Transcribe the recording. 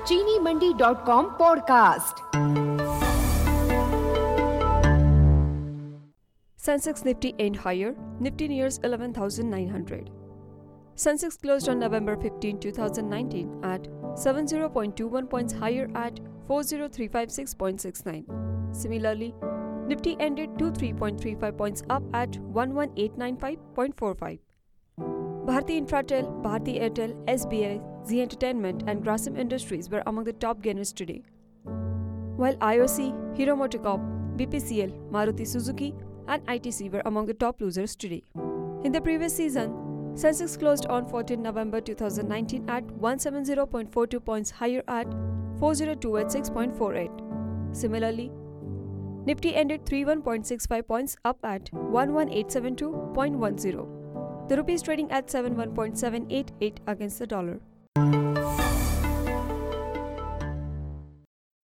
चीनीमंडी.com podcast. Sensex Nifty end higher. Nifty nears 11,900. Sensex closed on November 15, 2019 at 70.21 points higher at 40356.69. Similarly, Nifty ended 23.35 points up at 11895.45. Bharti Infratel, Bharti Airtel, SBI, Zee Entertainment and Grasim Industries were among the top gainers today. While IOC, Hero MotoCorp, BPCL, Maruti Suzuki and ITC were among the top losers today. In the previous season, Sensex closed on 14 November 2019 at 170.42 points higher at 40286.48. Similarly, Nifty ended 31.65 points up at 11872.10. The rupee is trading at 71.788 against the dollar.